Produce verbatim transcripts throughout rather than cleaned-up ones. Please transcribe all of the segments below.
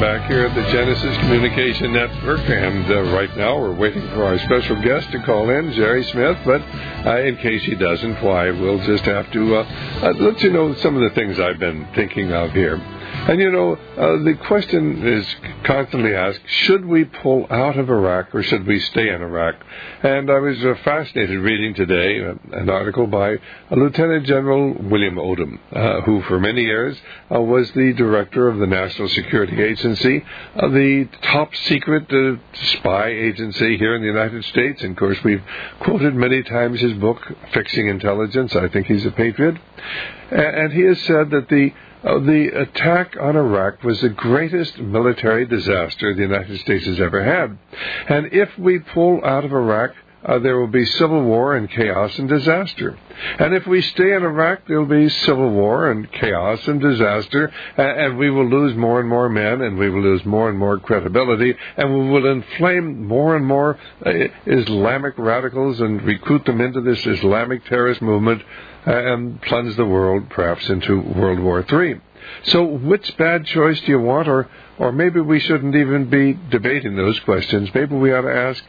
back here at the Genesis Communication Network, and uh, right now we're waiting for our special guest to call in, Jerry Smith, but uh, in case he doesn't, why, we'll just have to uh, uh, let you know some of the things I've been thinking of here. And, you know, uh, the question is constantly asked, should we pull out of Iraq or should we stay in Iraq? And I was uh, fascinated reading today uh, an article by uh, Lieutenant General William Odom, uh, who for many years uh, was the director of the National Security Agency, uh, the top secret uh, spy agency here in the United States. And, of course, we've quoted many times his book, Fixing Intelligence. I think he's a patriot. And he has said that the Uh, the attack on Iraq was the greatest military disaster the United States has ever had. And if we pull out of Iraq, uh, there will be civil war and chaos and disaster. And if we stay in Iraq, there will be civil war and chaos and disaster, and, and we will lose more and more men, and we will lose more and more credibility, and we will inflame more and more uh, Islamic radicals and recruit them into this Islamic terrorist movement, and plunge the world perhaps into World War Three. So which bad choice do you want? Or, or maybe we shouldn't even be debating those questions. Maybe we ought to ask,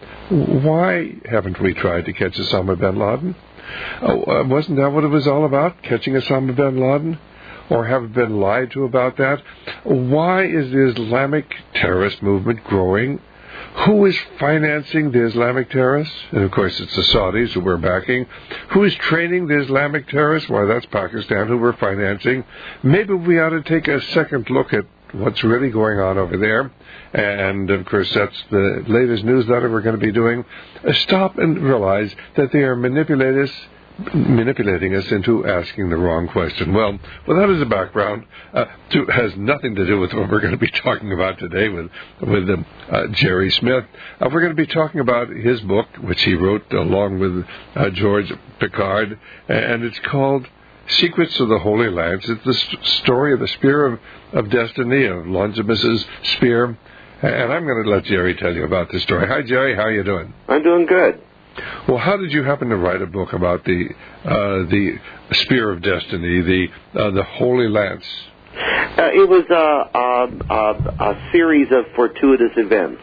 why haven't we tried to catch Osama bin Laden? Oh, uh, wasn't that what it was all about, catching Osama bin Laden? Or have been lied to about that? Why is the Islamic terrorist movement growing? Who is financing the Islamic terrorists? And, of course, it's the Saudis who we're backing. Who is training the Islamic terrorists? Why, that's Pakistan who we're financing. Maybe we ought to take a second look at what's really going on over there. And, of course, that's the latest newsletter we're going to be doing. Stop and realize that they are manipulators. manipulating us into asking the wrong question. Well, well, that is a background. Uh, to, has nothing to do with what we're going to be talking about today with with uh, uh, Jerry Smith. Uh, we're going to be talking about his book, which he wrote along with uh, George Picard, and it's called Secrets of the Holy Lance. It's the st- story of the Spear of, of Destiny, of Longimus's spear. And I'm going to let Jerry tell you about this story. Hi, Jerry. How are you doing? I'm doing good. Well, how did you happen to write a book about the uh, the Spear of Destiny, the uh, the Holy Lance? Uh, it was a, a, a, a series of fortuitous events.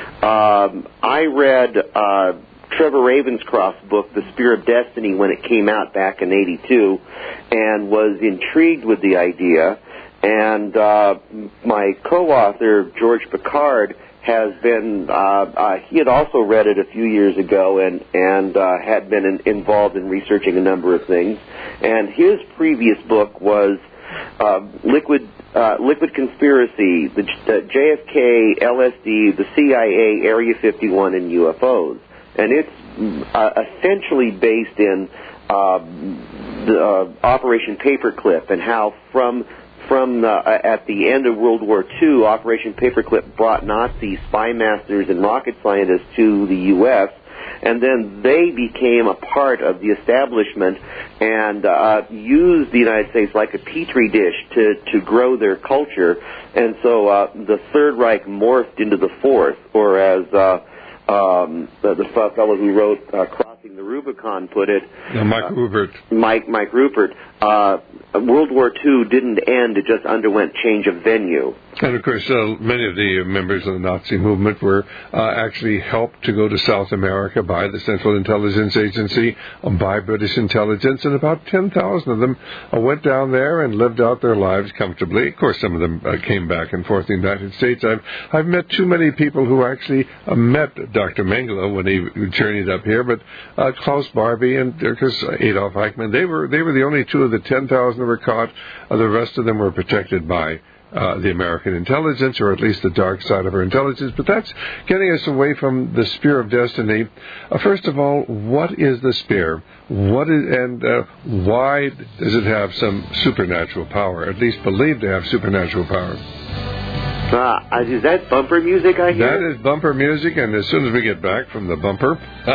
Um, I read uh, Trevor Ravenscroft's book, The Spear of Destiny, when it came out back in eighty-two, and was intrigued with the idea. And uh, my co-author, George Picard, has been, uh, uh, he had also read it a few years ago and, and uh, had been in, involved in researching a number of things. And his previous book was uh, Liquid uh, Liquid Conspiracy, the uh, J F K, L S D, the C I A, Area fifty-one, and U F Os. And it's uh, essentially based in uh, the, uh, Operation Paperclip and how from From uh, at the end of World War Two, Operation Paperclip brought Nazi spy masters and rocket scientists to the U S, and then they became a part of the establishment and uh, used the United States like a petri dish to, to grow their culture. And so uh, the Third Reich morphed into the Fourth, or as uh, um, the, the fellow who wrote uh, Crossing the Rubicon put it, no, Mike uh, Rupert. Mike Mike Rupert. Uh, World War Two didn't end; it just underwent change of venue. And, of course, uh, many of the members of the Nazi movement were uh, actually helped to go to South America by the Central Intelligence Agency, uh, by British intelligence, and about ten thousand of them uh, went down there and lived out their lives comfortably. Of course, some of them uh, came back and forth to the United States. I've, I've met too many people who actually uh, met Doctor Mengele when he journeyed up here, but uh, Klaus Barbie and of course, Adolf Eichmann, they were, they were the only two of the ten thousand that were caught. Uh, the rest of them were protected by Uh, the American intelligence, or at least the dark side of our intelligence. But that's getting us away from the Spear of Destiny. Uh, first of all, what is the spear? What is, and uh, why does it have some supernatural power, at least believed to have supernatural power? Uh, is that bumper music I hear? That is bumper music, and as soon as we get back from the bumper,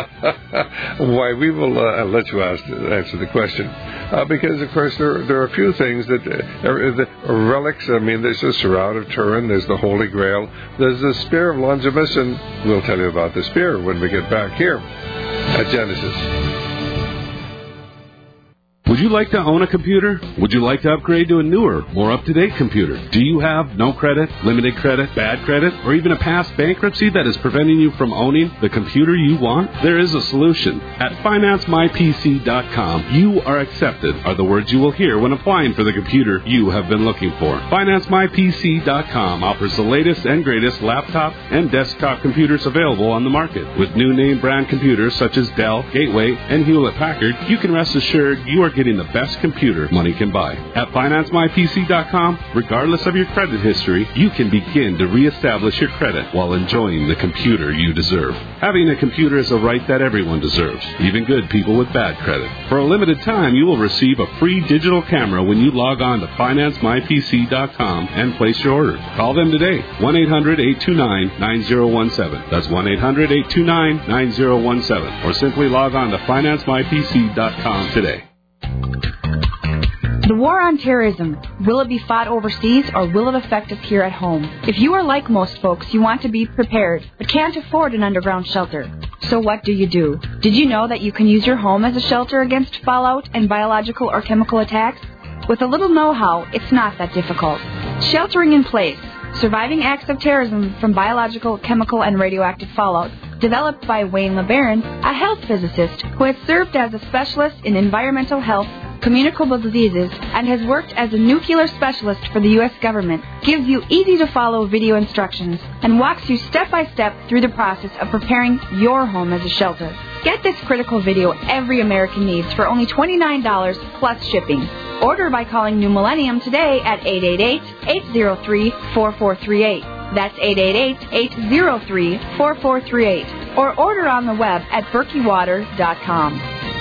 why, we will uh, let you ask, answer the question. Uh, because, of course, there, there are a few things that uh, are, the relics. I mean, there's the Shroud of Turin, there's the Holy Grail, there's the Spear of Longimus, and we'll tell you about the spear when we get back here at Genesis. Would you like to own a computer? Would you like to upgrade to a newer, more up-to-date computer? Do you have no credit, limited credit, bad credit, or even a past bankruptcy that is preventing you from owning the computer you want? There is a solution. At finance my p c dot com, you are accepted are the words you will hear when applying for the computer you have been looking for. finance my p c dot com offers the latest and greatest laptop and desktop computers available on the market. With new name brand computers such as Dell, Gateway, and Hewlett-Packard, you can rest assured you are getting the best computer money can buy. At finance my p c dot com, regardless of your credit history, you can begin to reestablish your credit while enjoying the computer you deserve. Having a computer is a right that everyone deserves, even good people with bad credit. For a limited time, you will receive a free digital camera when you log on to finance my p c dot com and place your order. Call them today, one eight hundred eight two nine nine zero one seven. That's one eight hundred eight two nine nine zero one seven. Or simply log on to finance my p c dot com today. The war on terrorism, will it be fought overseas or will it affect us here at home? If you are like most folks, you want to be prepared, but can't afford an underground shelter. So what do you do? Did you know that you can use your home as a shelter against fallout and biological or chemical attacks? With a little know-how, it's not that difficult. Sheltering in place, surviving acts of terrorism from biological, chemical, and radioactive fallout, developed by Wayne LeBaron, a health physicist who has served as a specialist in environmental health, communicable diseases, and has worked as a nuclear specialist for the U S government, gives you easy-to-follow video instructions and walks you step-by-step through the process of preparing your home as a shelter. Get this critical video every American needs for only twenty-nine dollars plus shipping. Order by calling New Millennium today at eight eight eight, eight zero three, four four three eight. That's eight eight eight, eight zero three, four four three eight. Or order on the web at berkey water dot com.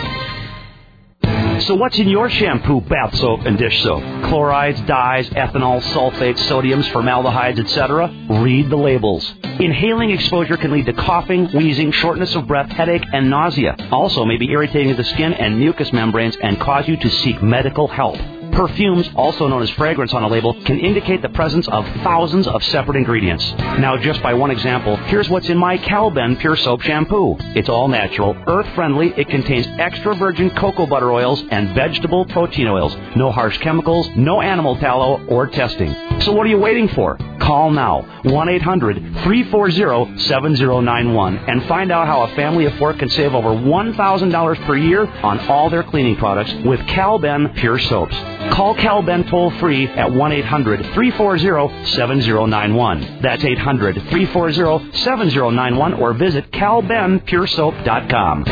So what's in your shampoo, bath soap, and dish soap? Chlorides, dyes, ethanol, sulfates, sodiums, formaldehydes, et cetera? Read the labels. Inhaling exposure can lead to coughing, wheezing, shortness of breath, headache, and nausea. Also may be irritating to the skin and mucous membranes and cause you to seek medical help. Perfumes, also known as fragrance on a label, can indicate the presence of thousands of separate ingredients. Now, just by one example, here's what's in my Calben Pure Soap Shampoo. It's all natural, earth-friendly. It contains extra virgin cocoa butter oils and vegetable protein oils. No harsh chemicals, no animal tallow or testing. So what are you waiting for? Call now, one eight hundred, three four zero, seven zero nine one, and find out how a family of four can save over one thousand dollars per year on all their cleaning products with Calben Pure Soaps. Call Calben toll-free at one eight hundred, three four zero, seven zero nine one. That's eight hundred, three four zero, seven zero nine one, or visit cal ben pure soap dot com.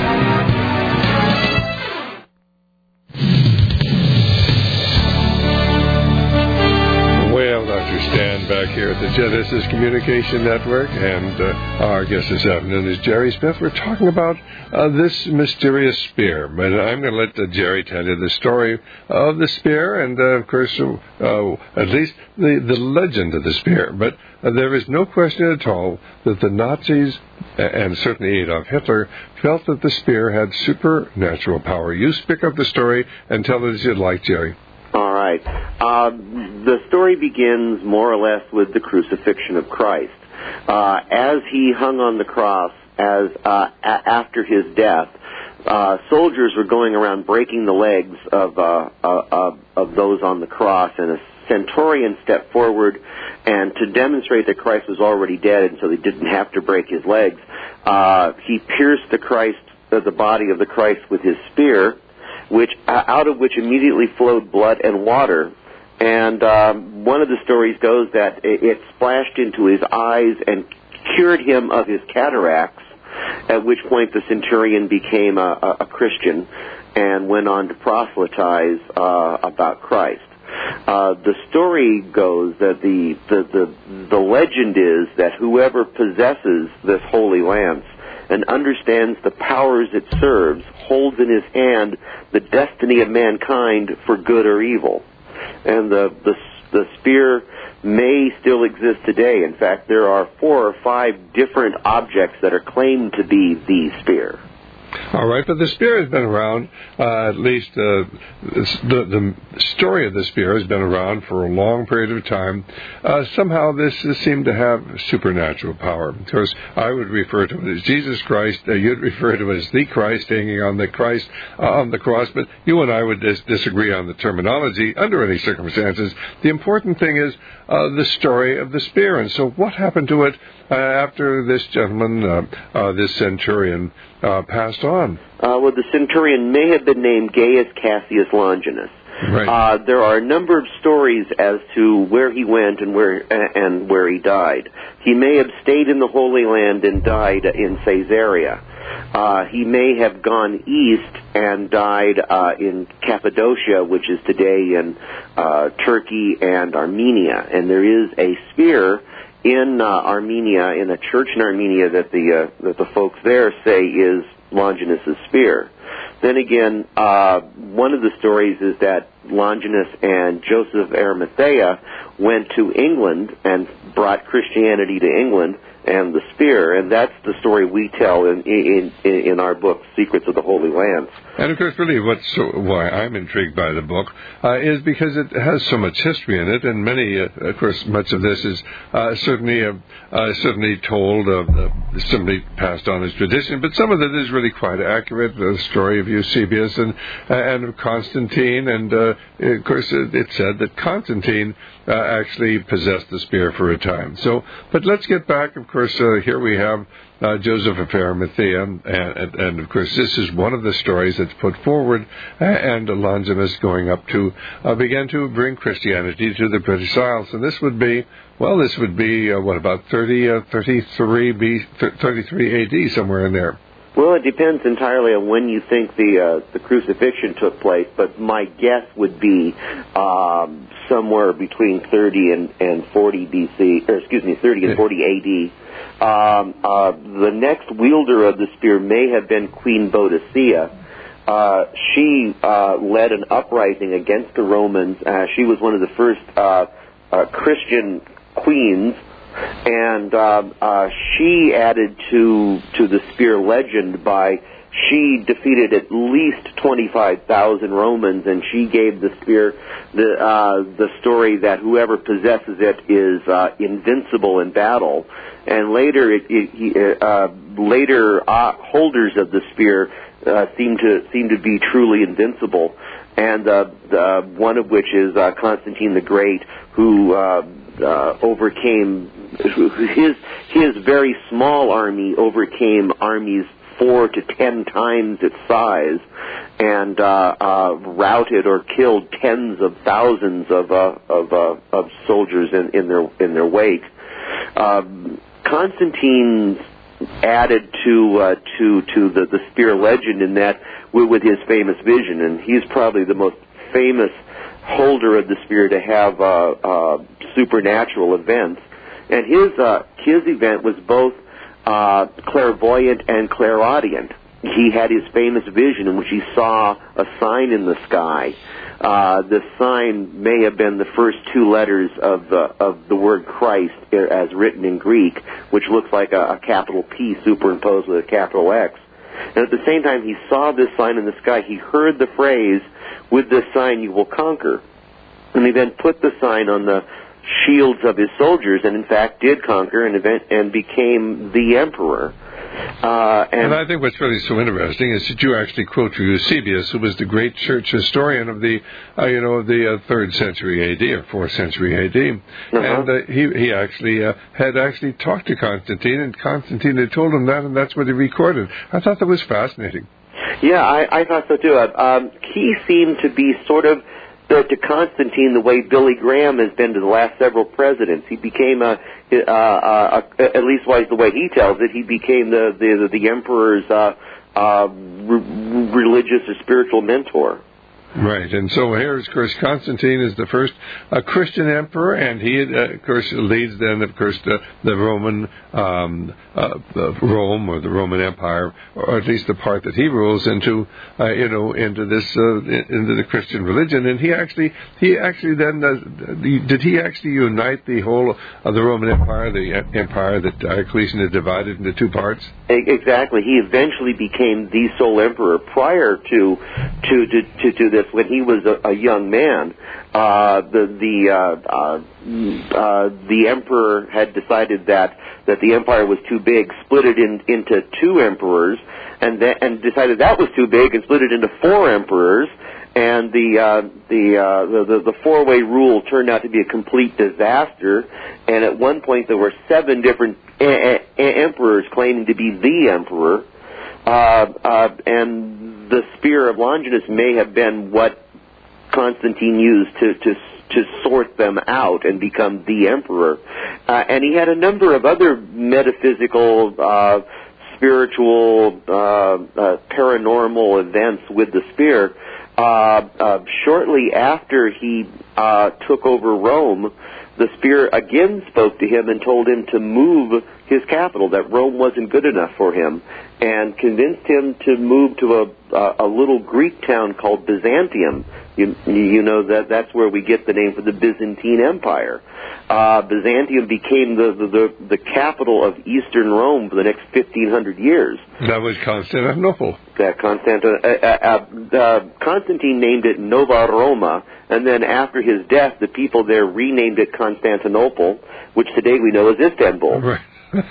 Stan back here at the Genesis Communication Network, and uh, our guest this afternoon is Jerry Smith. We're talking about uh, this mysterious spear, but I'm going to let uh, Jerry tell you the story of the spear, and uh, of course, uh, at least the, the legend of the spear. But uh, there is no question at all that the Nazis, and certainly Adolf Hitler, felt that the spear had supernatural power. You pick up the story and tell it as you'd like, Jerry. All right. Uh, the story begins more or less with the crucifixion of Christ. Uh, as he hung on the cross, as uh, a- after his death, uh, soldiers were going around breaking the legs of uh, uh, of those on the cross, and a centurion stepped forward, and to demonstrate that Christ was already dead, and so they didn't have to break his legs, uh, he pierced the Christ, uh, the body of the Christ, with his spear, which uh, out of which immediately flowed blood and water. And um, one of the stories goes that it, it splashed into his eyes and cured him of his cataracts, at which point the centurion became a, a, a Christian and went on to proselytize uh, about Christ. Uh, the story goes that the, the, the, the legend is that whoever possesses this holy lance and understands the powers it serves holds in his hand the destiny of mankind for good or evil. And the, the, the spear may still exist today. In fact, there are four or five different objects that are claimed to be the spear. All right, but the spear has been around, uh, at least uh, the, the story of the spear has been around for a long period of time. Uh, somehow this has seemed to have supernatural power. Of course, I would refer to it as Jesus Christ. Uh, you'd refer to it as the Christ hanging on the Christ uh, on the cross, but you and I would dis- disagree on the terminology under any circumstances. The important thing is uh, the story of the spear. And so what happened to it uh, after this gentleman, uh, uh, this centurion, uh, passed on? Uh, well, the centurion may have been named Gaius Cassius Longinus. Right. Uh, there are a number of stories as to where he went and where and where he died. He may have stayed in the Holy Land and died in Caesarea. Uh, he may have gone east and died uh, in Cappadocia, which is today in uh, Turkey and Armenia. And there is a spear in uh, Armenia, in a church in Armenia, that the uh, that the folks there say is Longinus' spear. Then again, uh, one of the stories is that Longinus and Joseph of Arimathea went to England and brought Christianity to England and the spear, and that's the story we tell in in, in our book, Secrets of the Holy Lands. And of course, really, what's so, why I'm intrigued by the book uh, is because it has so much history in it, and many, uh, of course, much of this is uh, certainly uh, uh, certainly told, uh, simply passed on as tradition, but some of it is really quite accurate. The story of Eusebius and uh, and of Constantine, and uh, of course, it, it said that Constantine uh, actually possessed the spear for a time. So, but let's get back. Of course, uh, here we have Uh, Joseph of Arimathea, and, and, and of course this is one of the stories that's put forward, uh, and Longinus going up to uh, began to bring Christianity to the British Isles, and this would be, well, this would be, uh, what, about thirty, uh, thirty-three, B, thirty-three A D, somewhere in there. Well, it depends entirely on when you think the uh, the crucifixion took place, but my guess would be um, somewhere between thirty and, and forty B C, or excuse me, thirty and forty A D. Um, uh, the next wielder of the spear may have been Queen Boadicea. Uh, she uh, led an uprising against the Romans. Uh, she was one of the first uh, uh, Christian queens, and uh, uh, she added to to the spear legend by she defeated at least twenty-five thousand Romans, and she gave the spear the uh, the story that whoever possesses it is uh, invincible in battle. And later, it, it, uh, later uh, holders of the spear uh, seem to seem to be truly invincible, and uh, uh, one of which is uh, Constantine the Great, who uh, uh, overcame his his very small army overcame armies four to ten times its size, and uh, uh, routed or killed tens of thousands of uh, of, uh, of soldiers in, in their in their wake. Um, Constantine added to uh, to to the, the spear legend in that with his famous vision, and he's probably the most famous holder of the spear to have uh, uh, supernatural events. And his uh, his event was both uh, clairvoyant and clairaudient. He had his famous vision in which he saw a sign in the sky. Uh, the sign may have been the first two letters of the of the word Christ as written in Greek, which looks like a, a capital P superimposed with a capital X. And at the same time he saw this sign in the sky, he heard the phrase, "With this sign you will conquer." And he then put the sign on the shields of his soldiers, and in fact did conquer and event and became the emperor. Uh, and, and I think what's really so interesting is that you actually quote Eusebius, who was the great church historian of the, uh, you know, the uh, third century A D or fourth century A D, uh-huh. and uh, he he actually uh, had actually talked to Constantine, and Constantine had told him that, and that's what he recorded. I thought that was fascinating. Yeah, I, I thought so too. Um, he seemed to be sort of uh, to Constantine the way Billy Graham has been to the last several presidents. He became a Uh, uh, uh, at least wise the way he tells it, he became the the, the emperor's uh, uh, re- religious or spiritual mentor. Right, and so here, of course, Constantine is the first uh, Christian emperor, and he, uh, of course, leads then, of course, the, the Roman um, uh, the Rome or the Roman Empire, or at least the part that he rules into, uh, you know, into this uh, into the Christian religion. And he actually, he actually then uh, the, did he actually unite the whole of the Roman Empire, the empire that Diocletian had divided into two parts? Exactly. He eventually became the sole emperor. Prior to to to, to, to this, when he was a, a young man, uh, the the uh, uh, uh, the emperor had decided that that the empire was too big, split it in, into two emperors, and then, and decided that was too big, and split it into four emperors. And the uh, the, uh, the the the four-way rule turned out to be a complete disaster. And at one point, there were seven different a- a- emperors claiming to be the emperor. Uh, uh, and the spear of Longinus may have been what Constantine used to to to sort them out and become the emperor. Uh, and he had a number of other metaphysical, uh, spiritual, uh, uh, paranormal events with the spear. Uh, uh, shortly after he uh, took over Rome, the spear again spoke to him and told him to move his capital, that Rome wasn't good enough for him, and convinced him to move to a, a, a little Greek town called Byzantium. You, you know that that's where we get the name for the Byzantine Empire. Uh, Byzantium became the, the, the, the capital of Eastern Rome for the next fifteen hundred years. That was Constantinople. That Constantine, uh, uh, uh, Constantine named it Nova Roma, and then after his death, the people there renamed it Constantinople, which today we know as Istanbul. Right.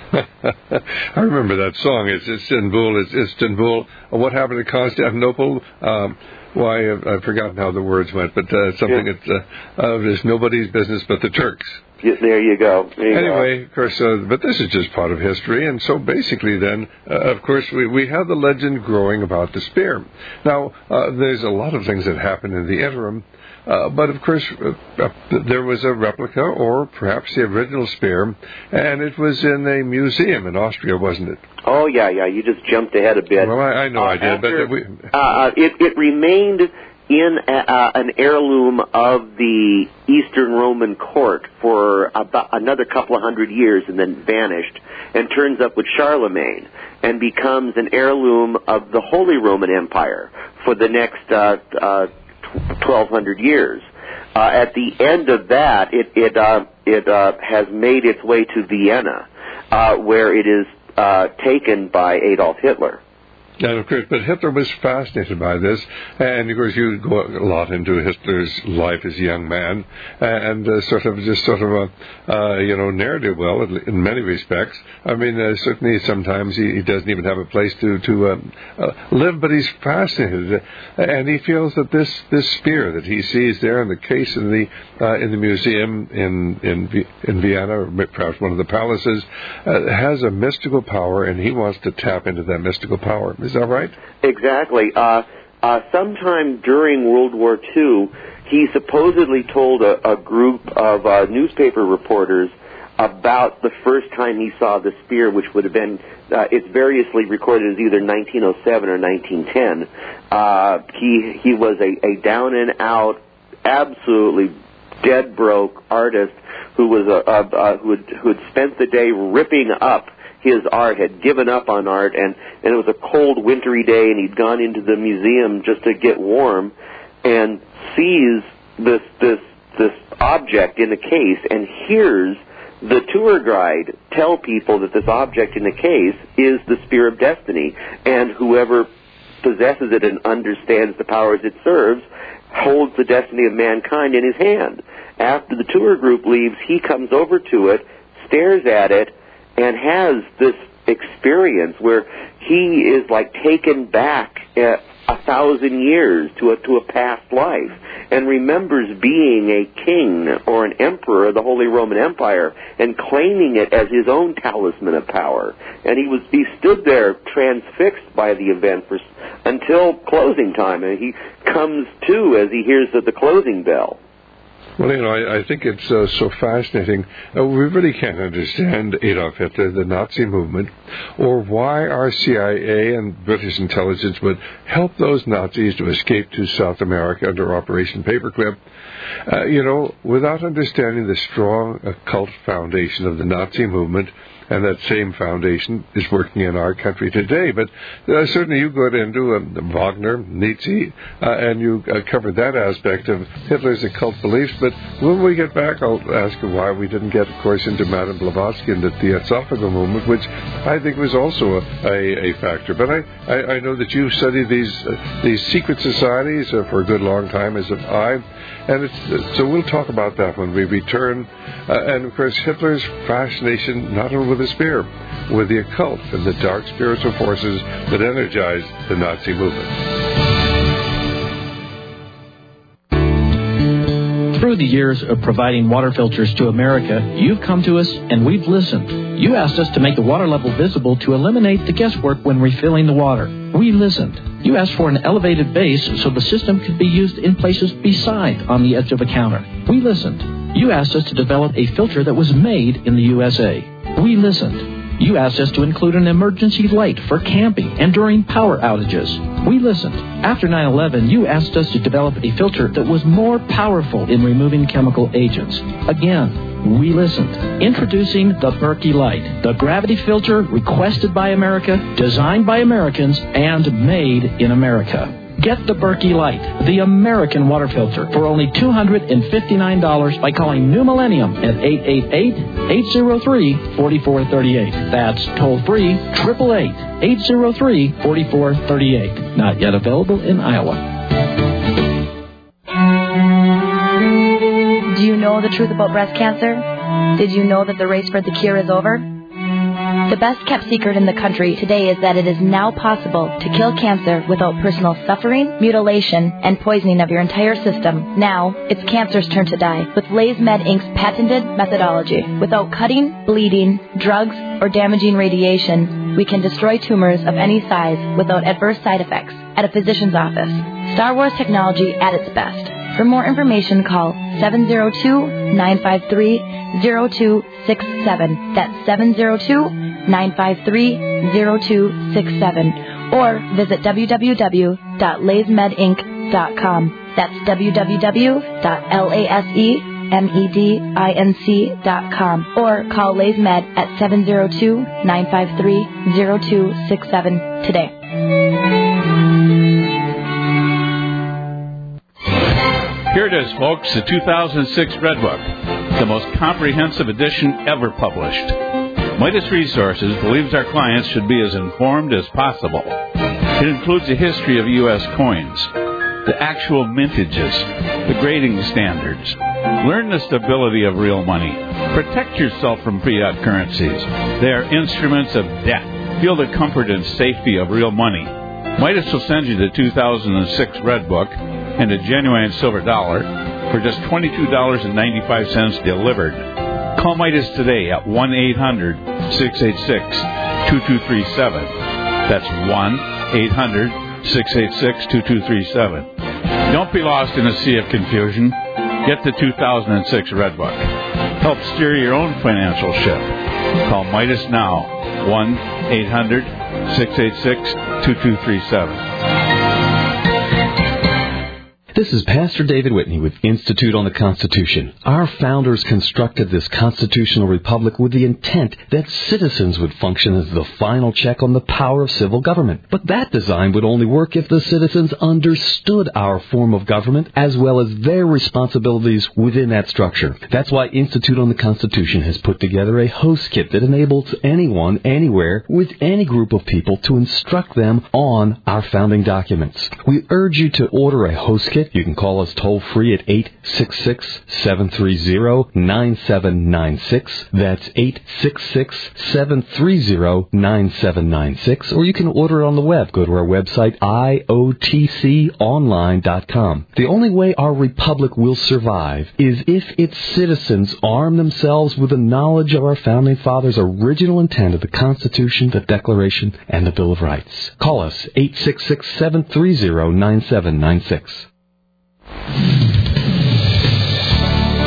I remember that song. It's Istanbul. It's Istanbul. What happened to Constantinople? Um, why, I've, I've forgotten how the words went, but uh, something yeah. that's uh, uh, is nobody's business but the Turks. Yeah, there you go. There you anyway, go. of course, uh, but this is just part of history, and so basically then, uh, of course, we, we have the legend growing about the spear. Now, uh, there's a lot of things that happen in the interim, uh, but of course, uh, uh, there was a replica, or perhaps the original spear, and it was in a museum in Austria, wasn't it? Oh, yeah, yeah, you just jumped ahead a bit. Well, I, I know uh, I did, after, but... We, uh, it, it remained in a, uh, an heirloom of the Eastern Roman court for about another couple of hundred years and then vanished and turns up with Charlemagne and becomes an heirloom of the Holy Roman Empire for the next uh, uh, twelve hundred years. Uh, at the end of that, it it, uh, it uh, has made its way to Vienna, uh, where it is uh, taken by Adolf Hitler. And of course, but Hitler was fascinated by this, and of course you go a lot into Hitler's life as a young man, and uh, sort of just sort of a uh, you know narrative. Well, in many respects, I mean, uh, certainly sometimes he, he doesn't even have a place to to um, uh, live, but he's fascinated, and he feels that this this spear that he sees there in the case in the uh, in the museum in in in Vienna, or perhaps one of the palaces, uh, has a mystical power, and he wants to tap into that mystical power. Is that right? Exactly. Uh, uh, sometime during World War Two, he supposedly told a, a group of uh, newspaper reporters about the first time he saw the spear, which would have been, uh, it's variously recorded as either nineteen oh seven or nineteen ten. Uh, he he was a, a down and out, absolutely dead broke artist who was a, a, a who had who had spent the day ripping up his art, had given up on art, and, and it was a cold, wintry day, and he'd gone into the museum just to get warm, and sees this this this object in the case, and hears the tour guide tell people that this object in the case is the Spear of Destiny, and whoever possesses it and understands the powers it serves holds the destiny of mankind in his hand. After the tour group leaves, he comes over to it, stares at it, and has this experience where he is like taken back a, a thousand years to a to a past life, and remembers being a king or an emperor of the Holy Roman Empire and claiming it as his own talisman of power. And he was he stood there transfixed by the event for until closing time, and he comes to as he hears the, the closing bell. Well, you know, I, I think it's uh, so fascinating. Uh, we really can't understand Adolf Hitler, the Nazi movement, or why our C I A and British intelligence would help those Nazis to escape to South America under Operation Paperclip. Uh, you know, without understanding the strong occult foundation of the Nazi movement, and that same foundation is working in our country today. But uh, certainly you got into um, Wagner, Nietzsche, uh, and you uh, covered that aspect of Hitler's occult beliefs. But when we get back, I'll ask you why we didn't get, of course, into Madame Blavatsky and the Theosophical movement, which I think was also a, a, a factor. But I, I, I know that you've studied these uh, these secret societies uh, for a good long time, as have I. And it's, uh, so we'll talk about that when we return. Uh, and, of course, Hitler's fascination not only with the spear, with the occult and the dark spiritual forces that energized the Nazi movement. Through the years of providing water filters to America, you've come to us and we've listened. You asked us to make the water level visible to eliminate the guesswork when refilling the water. We listened. You asked for an elevated base so the system could be used in places beside on the edge of a counter. We listened. You asked us to develop a filter that was made in the U S A. We listened. You asked us to include an emergency light for camping and during power outages. We listened. After nine eleven, you asked us to develop a filter that was more powerful in removing chemical agents. Again, we listened. Introducing the Berkey Light, the gravity filter requested by America, designed by Americans, and made in America. Get the Berkey Light, the American water filter, for only two hundred fifty-nine dollars by calling New Millennium at eight eight eight, eight zero three, four four three eight. That's toll-free, eight eight eight, eight zero three, four four three eight. Not yet available in Iowa. Do you know the truth about breast cancer? Did you know that the race for the cure is over? The best-kept secret in the country today is that it is now possible to kill cancer without personal suffering, mutilation, and poisoning of your entire system. Now, it's cancer's turn to die with LaysMed Incorporated's patented methodology. Without cutting, bleeding, drugs, or damaging radiation, we can destroy tumors of any size without adverse side effects at a physician's office. Star Wars technology at its best. For more information, call seven zero two, nine five three, zero two six seven. That's seven zero two, nine five three, zero two six seven. Or visit w w w dot laysmed inc dot com. That's w w w dot laysmedinc dot com. Or call LaysMed at seven zero two, nine five three, zero two six seven today. Here it is, folks, the two thousand six Red Book, the most comprehensive edition ever published. Midas Resources believes our clients should be as informed as possible. It includes a history of U S coins, the actual mintages, the grading standards. Learn the stability of real money. Protect yourself from fiat currencies. They are instruments of debt. Feel the comfort and safety of real money. Midas will send you the two thousand six Red Book and a genuine silver dollar for just twenty-two dollars and ninety-five cents delivered. Call Midas today at one eight hundred, six eight six, two two three seven. That's one eight hundred, six eight six, two two three seven. Don't be lost in a sea of confusion. Get the two thousand six Red Book. Help steer your own financial ship. Call Midas now, one eight hundred, six eight six, two two three seven. This is Pastor David Whitney with Institute on the Constitution. Our founders constructed this constitutional republic with the intent that citizens would function as the final check on the power of civil government. But that design would only work if the citizens understood our form of government as well as their responsibilities within that structure. That's why Institute on the Constitution has put together a host kit that enables anyone, anywhere, with any group of people to instruct them on our founding documents. We urge you to order a host kit. You can call us toll-free at eight six six, seven three zero, nine seven nine six. That's eight six six, seven three zero, nine seven nine six. Or you can order it on the web. Go to our website, I O T C online dot com. The only way our republic will survive is if its citizens arm themselves with the knowledge of our Founding Fathers' original intent of the Constitution, the Declaration, and the Bill of Rights. Call us, eight six six, seven three zero, nine seven nine six.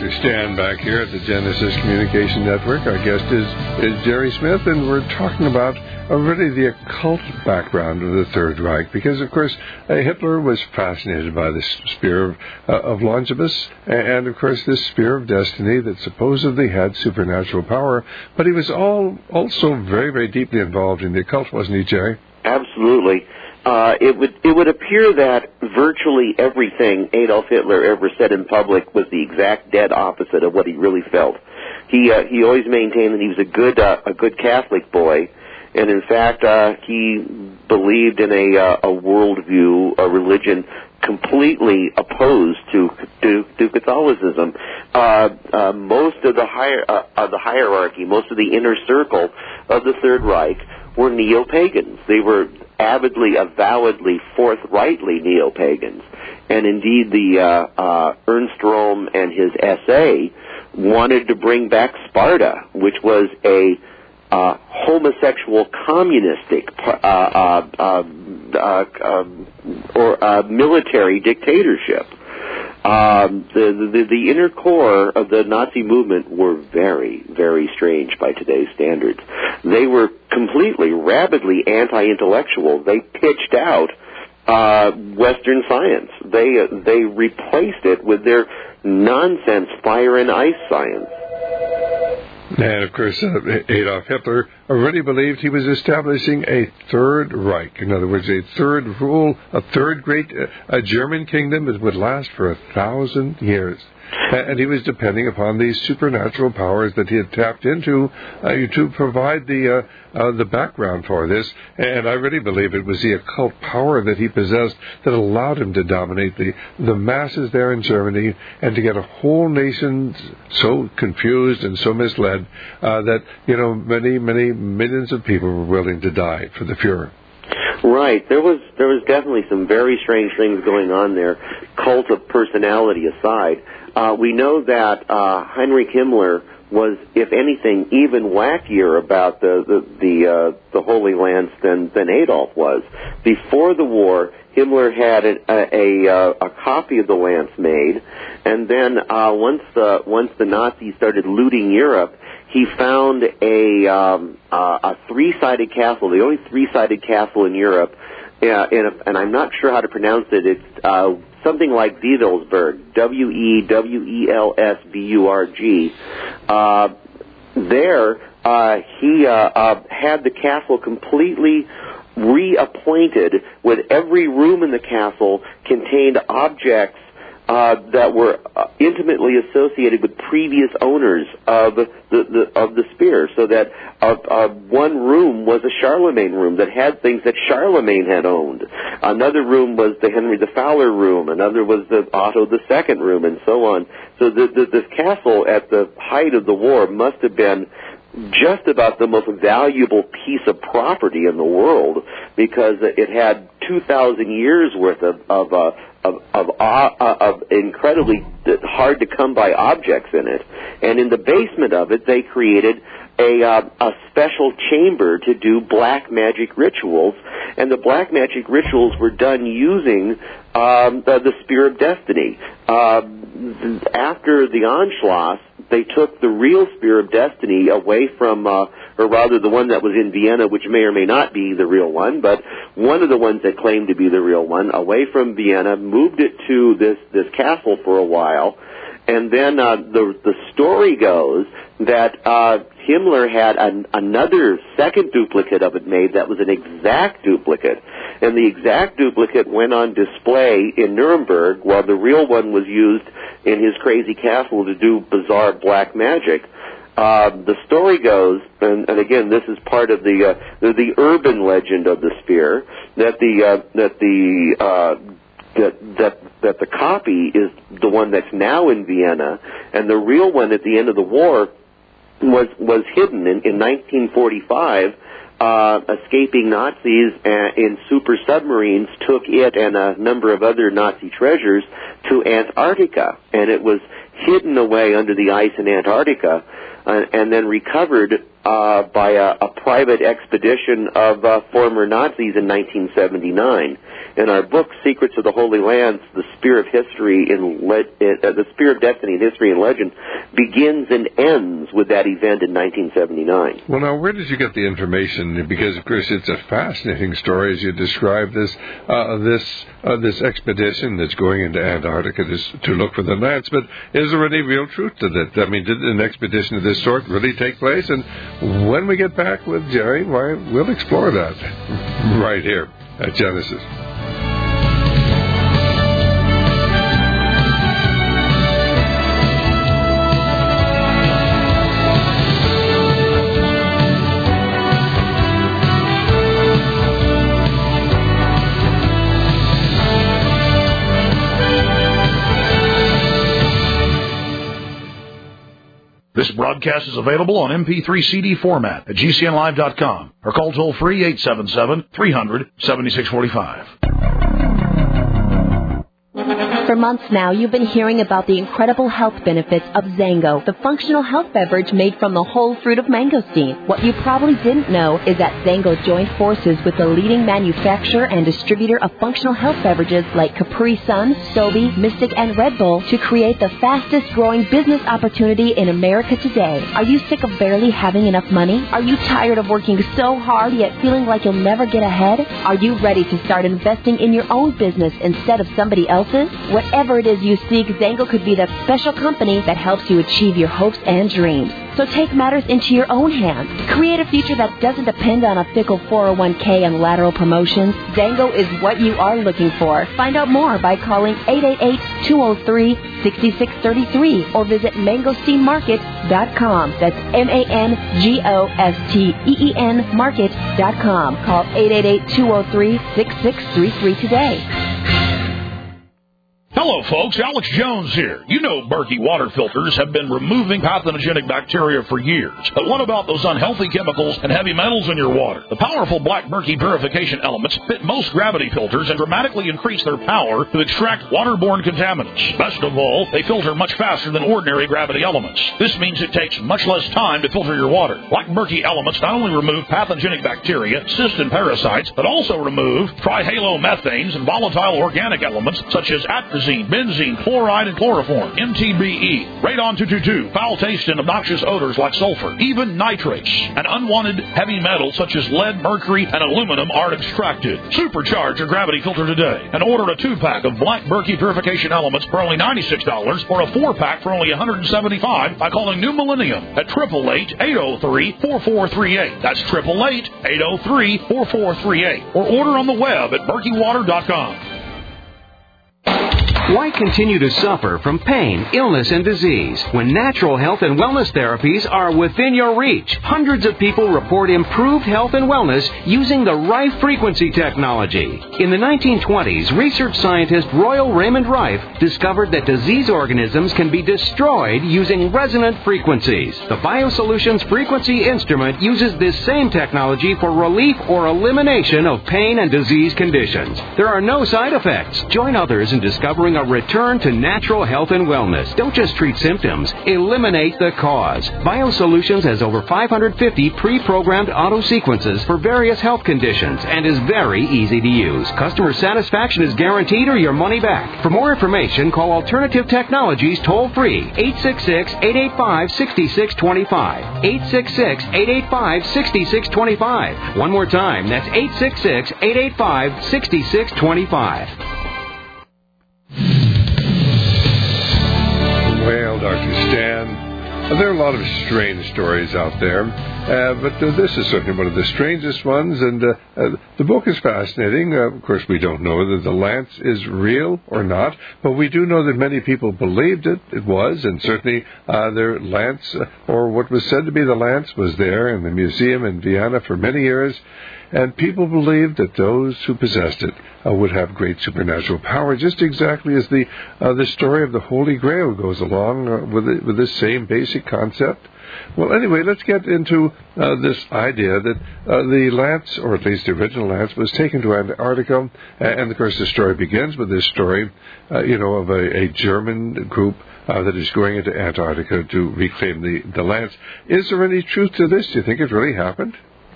Doctor Stan back here at the Genesis Communication Network. Our guest is, is Jerry Smith, and we're talking about uh, really the occult background of the Third Reich, because, of course, uh, Hitler was fascinated by this spear of, uh, of Longinus, and, of course, this spear of destiny that supposedly had supernatural power, but he was all also very, very deeply involved in the occult, wasn't he, Jerry? Absolutely. Uh, it would it would appear that virtually everything Adolf Hitler ever said in public was the exact dead opposite of what he really felt. He uh, he always maintained that he was a good uh, a good Catholic boy, and in fact uh, he believed in a uh, a worldview, a religion completely opposed to to, to Catholicism. Uh, uh, most of the hier- uh, of the hierarchy, most of the inner circle of the Third Reich were neo-pagans. They were avidly, avowedly, forthrightly neo-pagans. And indeed, the uh, uh, Ernst Röhm and his S A wanted to bring back Sparta, which was a uh, homosexual communistic uh, uh, uh, uh, uh, or uh, military dictatorship. Um, the, the the inner core of the Nazi movement were very, very strange by today's standards. They were completely, rabidly anti-intellectual. They pitched out uh, Western science. They uh, they replaced it with their nonsense fire and ice science. And, of course, uh, Adolf Hitler already believed he was establishing a Third Reich. In other words, a third rule, a third great uh, a German kingdom that would last for a thousand years. And he was depending upon these supernatural powers that he had tapped into uh, to provide the uh, uh, the background for this. And I really believe it was the occult power that he possessed that allowed him to dominate the, the masses there in Germany and to get a whole nation so confused and so misled uh, that, you know, many, many millions of people were willing to die for the Fuhrer. Right. There was there was definitely some very strange things going on there, cult of personality aside. Uh, we know that uh, Heinrich Himmler was, if anything, even wackier about the the the, uh, the Holy Lance than than Adolf was. Before the war, Himmler had a a, a, a copy of the lance made, and then uh, once the once the Nazis started looting Europe, he found a um, uh, a three-sided castle, the only three-sided castle in Europe, uh, in a, and I'm not sure how to pronounce it. It's uh, something like Wewelsburg, W E W E L S B U R G. Uh, there, uh, he uh, uh, had the castle completely reappointed, with every room in the castle contained objects Uh, that were uh, intimately associated with previous owners of the, the of the spear, so that uh, uh, one room was a Charlemagne room that had things that Charlemagne had owned. Another room was the Henry the Fowler room. Another was the Otto the Second room, and so on. So the, the, this castle, at the height of the war, must have been just about the most valuable piece of property in the world, because it had two thousand years worth of of, uh, of, of, uh, of incredibly hard to come by objects in it. And in the basement of it, they created a uh, a special chamber to do black magic rituals, and the black magic rituals were done using um, the, the Spear of Destiny. Uh, after the Anschluss, they took the real Spear of Destiny away from, uh, or rather the one that was in Vienna, which may or may not be the real one, but one of the ones that claimed to be the real one, away from Vienna, moved it to this, this castle for a while, and then uh, the, the story goes that uh, Himmler had an, another second duplicate of it made that was an exact duplicate, and the exact duplicate went on display in Nuremberg while the real one was used in his crazy castle to do bizarre black magic. Uh, the story goes, and, and again, this is part of the, uh, the the urban legend of the spear, that the uh, that the uh, that that that the copy is the one that's now in Vienna, and the real one at the end of the war was was hidden in, in nineteen forty-five. Uh, escaping Nazis uh, in super submarines took it and a number of other Nazi treasures to Antarctica, and it was hidden away under the ice in Antarctica uh, and then recovered uh, by a, a private expedition of uh, former Nazis in nineteen seventy-nine. In our book, Secrets of the Holy Lands, the Spear of History in Le- uh, the Spear of Destiny in History and Legend begins and ends with that event in nineteen seventy-nine. Well, now, where did you get the information? Because, of course, it's a fascinating story as you describe this uh, this uh, this expedition that's going into Antarctica to, to look for the Lance. But is there any real truth to that? I mean, did an expedition of this sort really take place? And when we get back with Jerry, why, we'll explore that right here at Genesis. This broadcast is available on M P three C D format at G C N live dot com or call toll-free eight seven seven, three hundred, seventy-six forty-five. For months now, you've been hearing about the incredible health benefits of Zango, the functional health beverage made from the whole fruit of mangosteen. What you probably didn't know is that Zango joined forces with the leading manufacturer and distributor of functional health beverages like Capri Sun, Sobe, Mystic, and Red Bull to create the fastest-growing business opportunity in America today. Are you sick of barely having enough money? Are you tired of working so hard yet feeling like you'll never get ahead? Are you ready to start investing in your own business instead of somebody else's? Whatever it is you seek, Zango could be that special company that helps you achieve your hopes and dreams. So take matters into your own hands. Create a future that doesn't depend on a fickle four oh one k and lateral promotions. Zango is what you are looking for. Find out more by calling eight eight eight, two oh three, six six three three or visit mangosteen market dot com. That's M A N G O S T E E N market dot com. Call eight eight eight, two oh three, six six three three today. Hello, folks. Alex Jones here. You know Berkey water filters have been removing pathogenic bacteria for years. But what about those unhealthy chemicals and heavy metals in your water? The powerful Black Berkey purification elements fit most gravity filters and dramatically increase their power to extract waterborne contaminants. Best of all, they filter much faster than ordinary gravity elements. This means it takes much less time to filter your water. Black Berkey elements not only remove pathogenic bacteria, cysts, and parasites, but also remove trihalomethanes and volatile organic elements such as atrazine, benzene, chloride, and chloroform, M T B E, radon two twenty-two, foul taste and obnoxious odors like sulfur, even nitrates, and unwanted heavy metals such as lead, mercury, and aluminum are extracted. Supercharge your gravity filter today and order a two-pack of Black Berkey purification elements for only ninety-six dollars or a four-pack for only one hundred seventy-five dollars by calling New Millennium at eight eight eight, eight oh three, four four three eight. That's eight eight eight, eight oh three, four four three eight. Or order on the web at berkey water dot com. Why continue to suffer from pain, illness, and disease when natural health and wellness therapies are within your reach? Hundreds of people report improved health and wellness using the Rife frequency technology. In the nineteen twenties, research scientist Royal Raymond Rife discovered that disease organisms can be destroyed using resonant frequencies. The BioSolutions frequency instrument uses this same technology for relief or elimination of pain and disease conditions. There are no side effects. Join others in discovering a return to natural health and wellness. Don't just treat symptoms. Eliminate the cause. BioSolutions has over five hundred fifty pre-programmed auto sequences for various health conditions and is very easy to use. Customer satisfaction is guaranteed or your money back. For more information, call Alternative Technologies toll-free eight six six, eight eight five, six six two five. eight six six, eight eight five, six six two five. One more time, that's eight six six, eight eight five, six six two five. Well, Doctor Stan, there are a lot of strange stories out there, uh, but uh, this is certainly one of the strangest ones, and uh, uh, the book is fascinating. Uh, of course, we don't know whether the lance is real or not, but we do know that many people believed it, it was, and certainly uh, their lance, uh, or what was said to be the lance, was there in the museum in Vienna for many years. And people believed that those who possessed it uh, would have great supernatural power, just exactly as the uh, the story of the Holy Grail goes along uh, with it, with this same basic concept. Well, anyway, let's get into uh, this idea that uh, the Lance, or at least the original Lance, was taken to Antarctica, and of course the story begins with this story, uh, you know, of a, a German group uh, that is going into Antarctica to reclaim the, the Lance. Is there any truth to this? Do you think it really happened?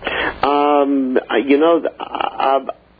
Um, you know, uh,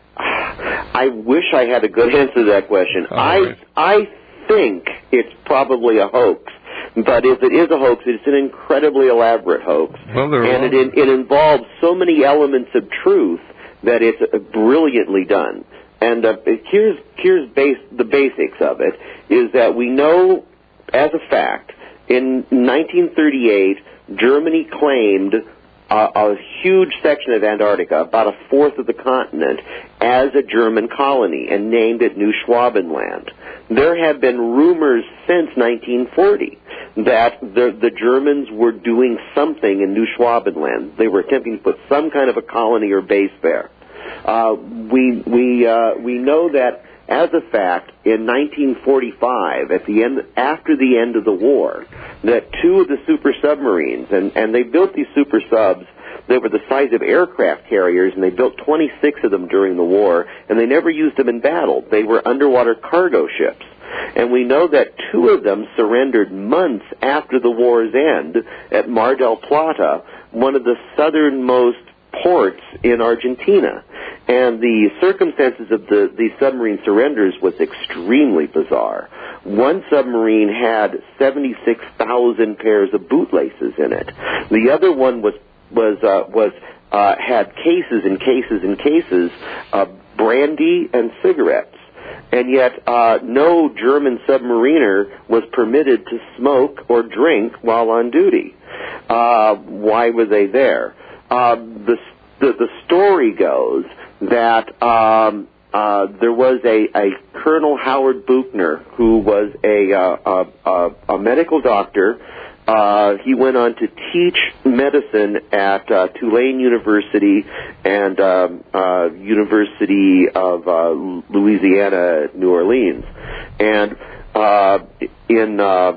I wish I had a good answer to that question. All I right. I think it's probably a hoax. But if it is a hoax, it's an incredibly elaborate hoax. Well, there and are. it, it involves so many elements of truth that it's brilliantly done. And uh, here's, here's base, the basics of it, is that we know, as a fact, in nineteen thirty-eight, Germany claimed uh, a huge section of Antarctica, about a fourth of the continent, as a German colony and named it New Schwabenland. There have been rumors since nineteen forty that the, the Germans were doing something in New Schwabenland. They were attempting to put some kind of a colony or base there. Uh, we we uh, we know that, as a fact, in nineteen forty-five, at the end, after the end of the war, that two of the super submarines, and, and they built these super subs, they were the size of aircraft carriers, and they built twenty-six of them during the war, and they never used them in battle. They were underwater cargo ships. And we know that two of them surrendered months after the war's end at Mar del Plata, one of the southernmost ports in Argentina. And the circumstances of the, the submarine surrenders was extremely bizarre. One submarine had seventy-six thousand pairs of bootlaces in it. The other one was was uh, was uh, had cases and cases and cases of brandy and cigarettes. And yet uh, no German submariner was permitted to smoke or drink while on duty. Uh, why were they there? Uh, the, the the story goes that um, uh, there was a, a Colonel Howard Buchner who was a uh, a, a medical doctor. Uh, he went on to teach medicine at uh, Tulane University and um, uh, University of uh, Louisiana, New Orleans. And uh, in uh,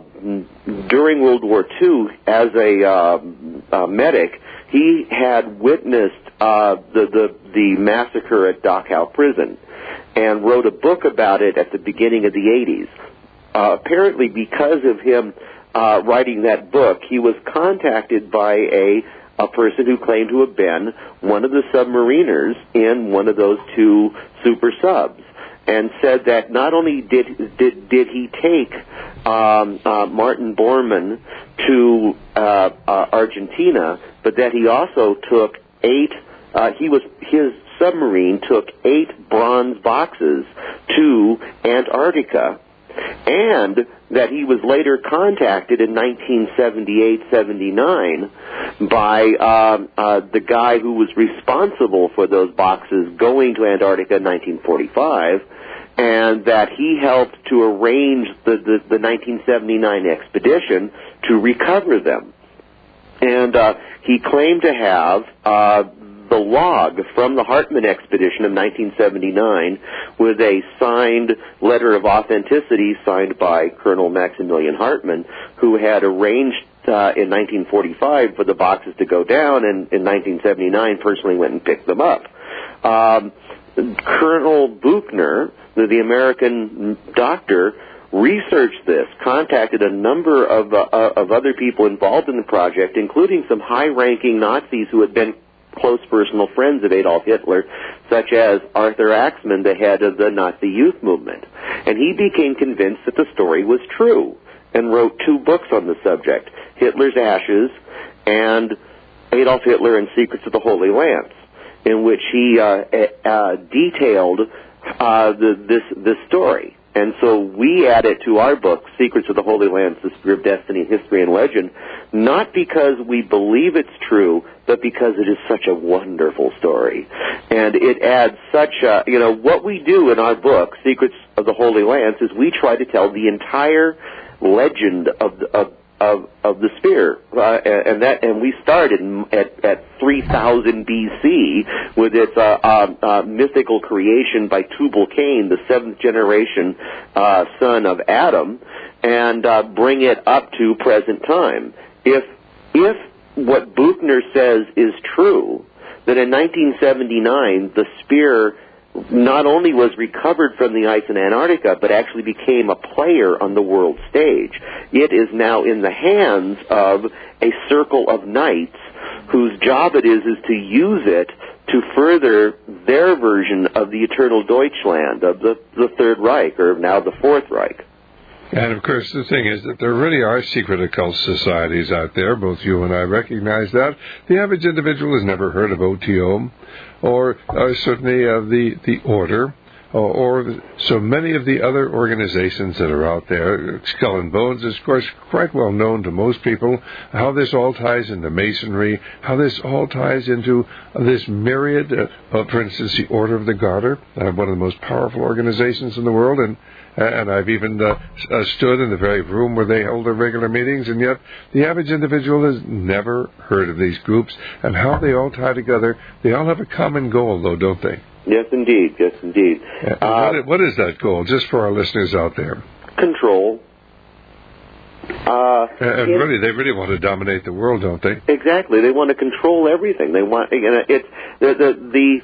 during World War Two, as a, uh, a medic, he had witnessed uh, the, the the massacre at Dachau Prison and wrote a book about it at the beginning of the eighties. Uh, apparently, because of him Uh, writing that book, he was contacted by a a person who claimed to have been one of the submariners in one of those two super subs, and said that not only did did did he take um, uh, Martin Bormann to uh, uh, Argentina, but that he also took eight. Uh, he was his submarine took eight bronze boxes to Antarctica. And that he was later contacted in nineteen seventy-eight seventy-nine by um, uh, the guy who was responsible for those boxes going to Antarctica in nineteen forty-five, and that he helped to arrange the, the, the nineteen seventy-nine expedition to recover them. And uh, he claimed to have uh, the log from the Hartmann expedition of nineteen seventy-nine with a signed letter of authenticity signed by Colonel Maximilian Hartmann, who had arranged uh, in nineteen forty-five for the boxes to go down, and in nineteen seventy-nine personally went and picked them up. Um, Colonel Buchner, the, the American doctor, researched this, contacted a number of, uh, of other people involved in the project, including some high-ranking Nazis who had been close personal friends of Adolf Hitler, such as Arthur Axmann, the head of the Nazi youth movement. And he became convinced that the story was true and wrote two books on the subject, Hitler's Ashes and Adolf Hitler and Secrets of the Holy Lance, in which he uh, uh, detailed uh, the, this, this story. And so we added to our book, Secrets of the Holy Lance, The Spear of Destiny, History and Legend, not because we believe it's true, but because it is such a wonderful story. And it adds such a, you know, what we do in our book, Secrets of the Holy Lance, is we try to tell the entire legend of the, of, of, of the spear. Uh, and that, and we started at, at three thousand B C with its uh, uh, uh, mythical creation by Tubal-Cain, the seventh generation uh, son of Adam, and uh, bring it up to present time. If if what Buchner says is true, that in nineteen seventy-nine the spear not only was recovered from the ice in Antarctica, but actually became a player on the world stage. It is now in the hands of a circle of knights whose job it is is to use it to further their version of the Eternal Deutschland, of the, the Third Reich, or now the Fourth Reich. And, of course, the thing is that there really are secret occult societies out there. Both you and I recognize that. The average individual has never heard of O T O, or uh, certainly of the, the Order, or, or so many of the other organizations that are out there. Skull and Bones is, of course, quite well known to most people, how this all ties into Masonry, how this all ties into this myriad, uh, of, for instance, the Order of the Garter, uh, one of the most powerful organizations in the world, and And I've even uh, uh, stood in the very room where they hold their regular meetings, and yet the average individual has never heard of these groups and how they all tie together. They all have a common goal, though, don't they? Yes, indeed. Yes, indeed. Uh, what, what is that goal, just for our listeners out there? Control. Uh, and in, really, they really want to dominate the world, don't they? Exactly. They want to control everything. They want. You know, it's the the. the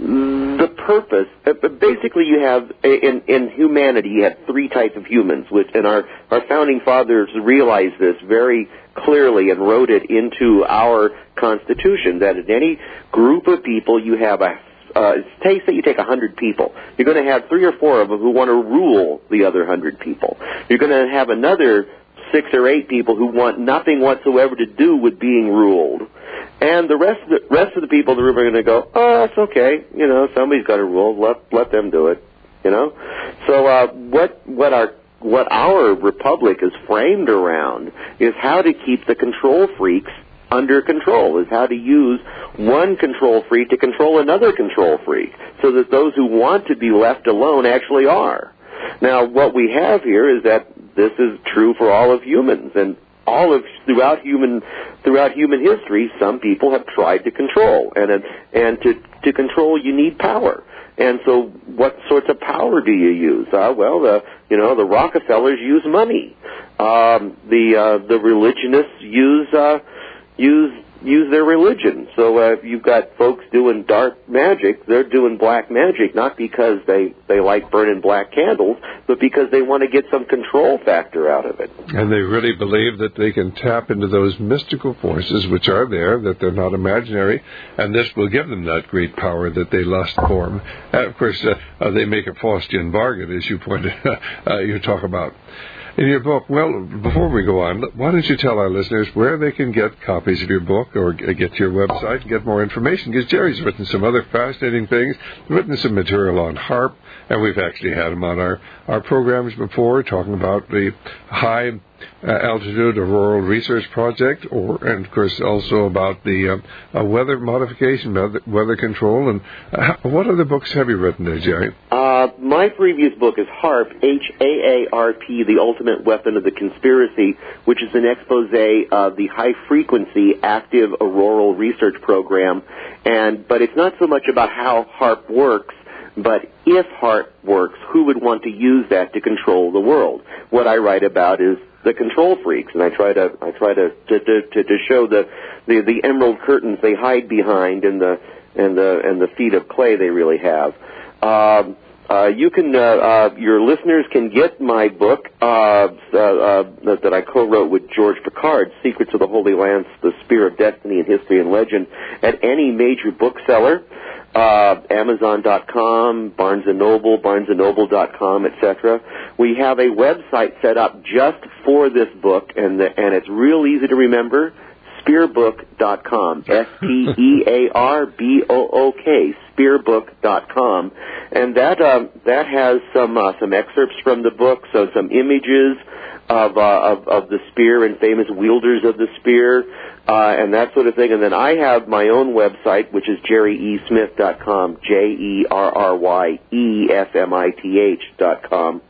The purpose, basically you have, in, in humanity, you have three types of humans, which, and our, our founding fathers realized this very clearly and wrote it into our Constitution, that in any group of people you have a, uh, say, say you take a hundred people, you're going to have three or four of them who want to rule the other hundred people. You're going to have another six or eight people who want nothing whatsoever to do with being ruled. And the rest of the rest of the people in the room are going to go, oh, that's okay. You know, somebody's got to rule. Let let them do it. You know. So uh, what what our what our republic is framed around is how to keep the control freaks under control. Is how to use one control freak to control another control freak, so that those who want to be left alone actually are. Now, what we have here is that this is true for all of humans, and all of throughout human throughout human history, some people have tried to control, and and to to control you need power. And so, what sorts of power do you use? Uh, well, the you know the Rockefellers use money. Um, the uh, the religionists use uh, use use their religion. So uh, if you've got folks doing dark magic, they're doing black magic not because they, they like burning black candles, but because they want to get some control factor out of it. And they really believe that they can tap into those mystical forces which are there, that they're not imaginary, and this will give them that great power that they lust for. And of course, uh, uh, they make a Faustian bargain, as you pointed uh, you talk about in your book. Well, before we go on, why don't you tell our listeners where they can get copies of your book, or get to your website and get more information? Because Jerry's written some other fascinating things, written some material on HAARP, and we've actually had him on our, our programs before, talking about the high uh, altitude auroral research project, or and of course also about the uh, uh, weather modification, weather, weather control. And uh, what other books have you written there, Jerry? Uh, my previous book is HAARP, H A A R P, The Ultimate Weapon of the Conspiracy, which is an expose of the high-frequency active auroral research program. And but it's not so much about how HAARP works, but if HAARP works, who would want to use that to control the world? What I write about is the control freaks, and I try to I try to to, to, to show the, the the emerald curtains they hide behind and the and the and the feet of clay they really have. Um, Uh, you can, uh, uh, your listeners can get my book, uh, uh, uh, that, that I co-wrote with George Picard, Secrets of the Holy Lance, The Spear of Destiny in History and Legend, at any major bookseller, uh, Amazon dot com, Barnes and Noble, Barnes and Noble dot com, et cetera. We have a website set up just for this book, and the, and it's real easy to remember. Spearbook dot com, S P E A R B O O K, Spearbook dot com, and that um, that has some uh, some excerpts from the book, so some images of, uh, of of the spear and famous wielders of the spear, uh, and that sort of thing. And then I have my own website, which is jerry e smith dot com, J E R R Y E S M I T H dot com.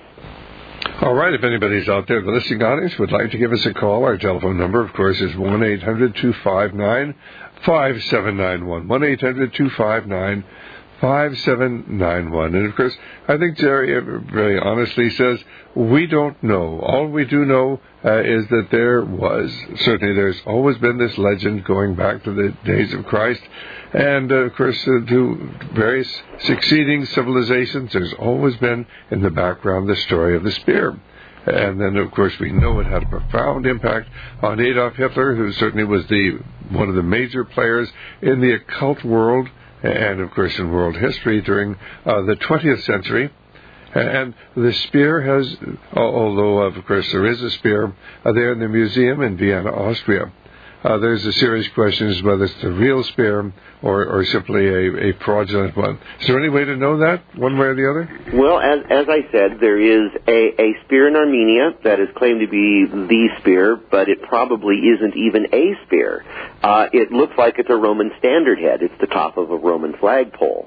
All right, if anybody's out there, the listening audience, would like to give us a call, our telephone number, of course, is one eight hundred two five nine five seven nine one, one eight hundred two five nine five seven nine one. And, of course, I think Jerry very honestly says, we don't know. All we do know uh, is that there was, certainly there's always been this legend going back to the days of Christ. And, uh, of course, uh, to various succeeding civilizations, there's always been in the background the story of the spear. And then, of course, we know it had a profound impact on Adolf Hitler, who certainly was the one of the major players in the occult world and, of course, in world history during uh, the twentieth century. And the spear has, although, of course, there is a spear uh, there in the museum in Vienna, Austria. Uh, there's a serious question as whether it's the real spear or, or simply a, a fraudulent one. Is there any way to know that, one way or the other? Well, as, as I said, there is a, a spear in Armenia that is claimed to be the spear, but it probably isn't even a spear. Uh, it looks like it's a Roman standard head. It's the top of a Roman flagpole.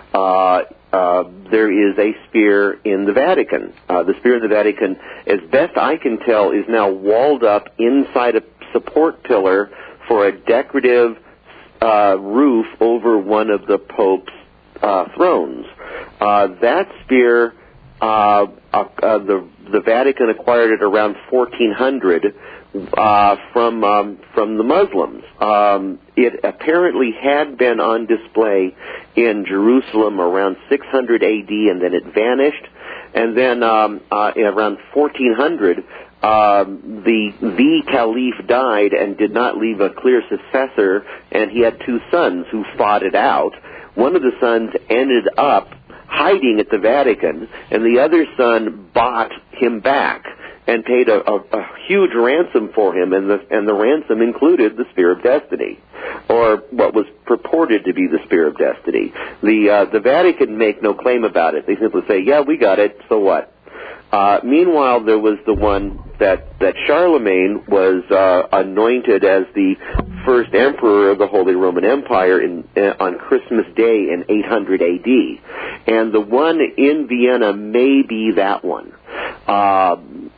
Uh, uh, there is a spear in the Vatican. Uh, the spear in the Vatican, as best I can tell, is now walled up inside a support pillar for a decorative uh, roof over one of the Pope's uh, thrones. Uh, that spear, uh, uh, the the Vatican acquired it around fourteen hundred uh, from um, from the Muslims. Um, it apparently had been on display in Jerusalem around six hundred A D, and then it vanished. And then um, uh, around fourteen hundred. Um, the the caliph died and did not leave a clear successor, and he had two sons who fought it out. One of the sons ended up hiding at the Vatican, and the other son bought him back and paid a, a, a huge ransom for him, and the and the ransom included the Spear of Destiny, or what was purported to be the Spear of Destiny. The uh, the Vatican make no claim about it. They simply say, "Yeah, we got it. So what?" Uh, meanwhile, there was the one that, that Charlemagne was uh, anointed as the first emperor of the Holy Roman Empire in, uh, on Christmas Day in eight hundred A D. And the one in Vienna may be that one. Uh,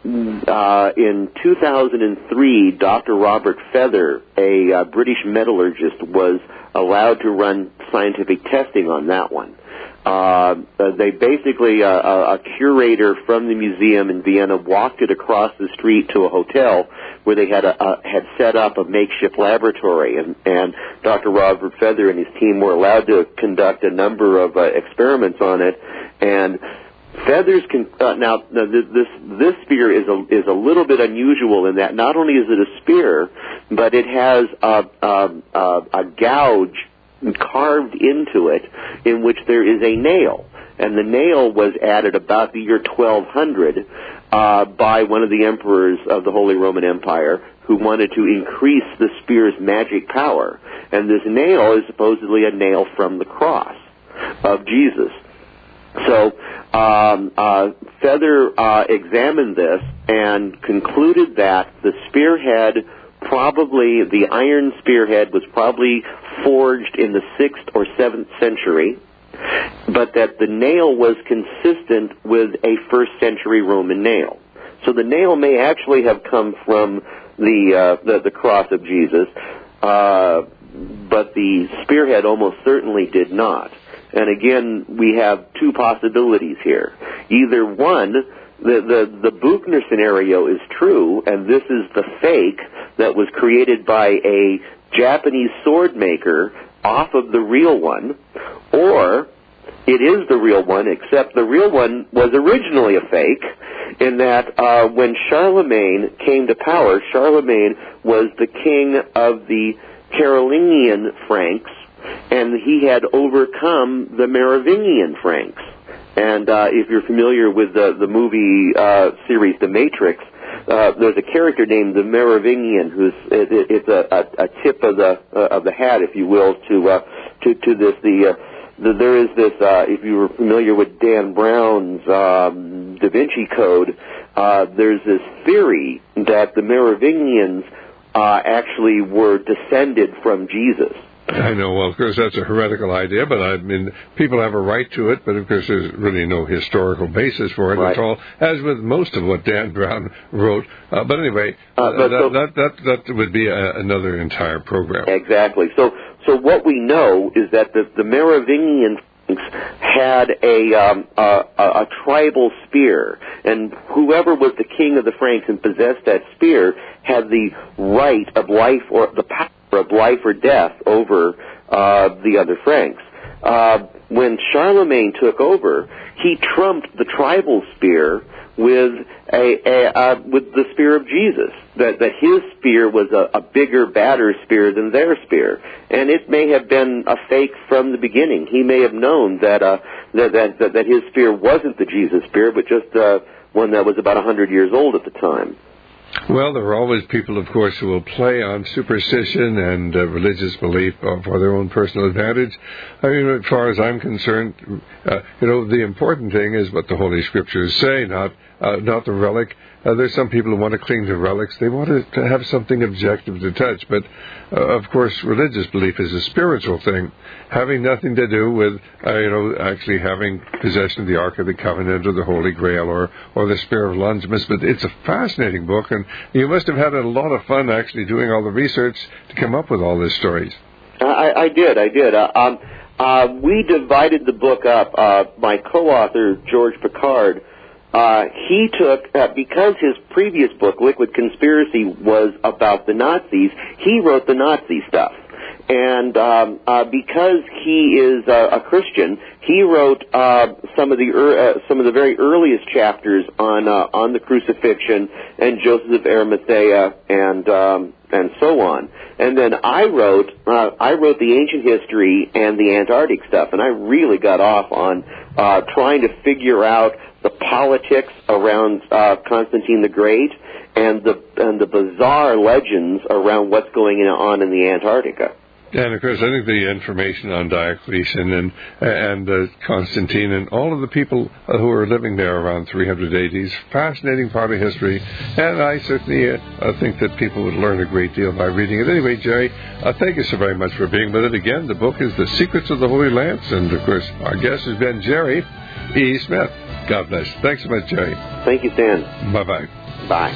uh, in two thousand three, Doctor Robert Feather, a uh, British metallurgist, was allowed to run scientific testing on that one. Uh, they basically, uh, a, a curator from the museum in Vienna walked it across the street to a hotel where they had a, a, had set up a makeshift laboratory, and, and Doctor Robert Feather and his team were allowed to conduct a number of uh, experiments on it. And Feathers can uh, now this this spear is a is a little bit unusual in that not only is it a spear, but it has a a, a, a gouge carved into it in which there is a nail, and the nail was added about the year twelve hundred uh, by one of the emperors of the Holy Roman Empire who wanted to increase the spear's magic power, and this nail is supposedly a nail from the cross of Jesus. So um, uh, Feather uh, examined this and concluded that the spearhead probably, the iron spearhead was probably forged in the sixth or seventh century, but that the nail was consistent with a first century Roman nail. So the nail may actually have come from the uh, the, the cross of Jesus, uh, but the spearhead almost certainly did not. And again, we have two possibilities here. Either one, the, the, the Buchner scenario is true, and this is the fake that was created by a Japanese sword maker off of the real one, or it is the real one, except the real one was originally a fake, in that uh, when Charlemagne came to power, Charlemagne was the king of the Carolingian Franks, and he had overcome the Merovingian Franks. And uh, if you're familiar with the, the movie uh, series The Matrix, uh, there's a character named the Merovingian who's it, it, it's a, a, a tip of the uh, of the hat, if you will, to uh, to to this. The, uh, the there is this. Uh, if you were familiar with Dan Brown's um, Da Vinci Code, uh, there's this theory that the Merovingians uh, actually were descended from Jesus. I know, well, of course, that's a heretical idea, but I mean, people have a right to it, but of course there's really no historical basis for it right. at all, as with most of what Dan Brown wrote. Uh, but anyway, uh, but that, so, that, that, that would be a, another entire program. Exactly. So, so what we know is that the, the Merovingian had a, um, a, a, a tribal spear, and whoever was the king of the Franks and possessed that spear had the right of life or the power of life or death over uh, the other Franks. Uh, when Charlemagne took over, he trumped the tribal spear with a, a uh, with the spear of Jesus. That that his spear was a, a bigger, badder spear than their spear, and it may have been a fake from the beginning. He may have known that uh, that, that that his spear wasn't the Jesus spear, but just uh, one that was about a hundred years old at the time. Well, there are always people, of course, who will play on superstition and uh, religious belief uh, for their own personal advantage. I mean, as far as I'm concerned, uh, you know, the important thing is what the Holy Scriptures say, not uh, not the relic. Uh, there's some people who want to cling to relics. They want to, to have something objective to touch. But, uh, of course, religious belief is a spiritual thing, having nothing to do with, uh, you know, actually having possession of the Ark of the Covenant or the Holy Grail or, or the Spear of Longimus. But it's a fascinating book, and you must have had a lot of fun actually doing all the research to come up with all these stories. I, I did, I did. Uh, um, uh, we divided the book up. Uh, my co-author, George Picard, Uh, he took, uh, because his previous book, Liquid Conspiracy, was about the Nazis, he wrote the Nazi stuff. And um, uh, because he is uh, a Christian, he wrote uh, some of the er- uh, some of the very earliest chapters on uh, on the crucifixion and Joseph of Arimathea and um, and so on. And then I wrote uh, I wrote the ancient history and the Antarctic stuff, and I really got off on uh, trying to figure out the politics around uh, Constantine the Great and the and the bizarre legends around what's going on in the Antarctica. And, of course, I think the information on Diocletian and and uh, Constantine and all of the people uh, who were living there around three hundred A D is a fascinating part of history. And I certainly uh, think that people would learn a great deal by reading it. Anyway, Jerry, uh, thank you so very much for being with it again. The book is The Secrets of the Holy Lance. And, of course, our guest has been Jerry E. Smith. God bless. Thanks so much, Jerry. Thank you, Stan. Bye-bye. Bye.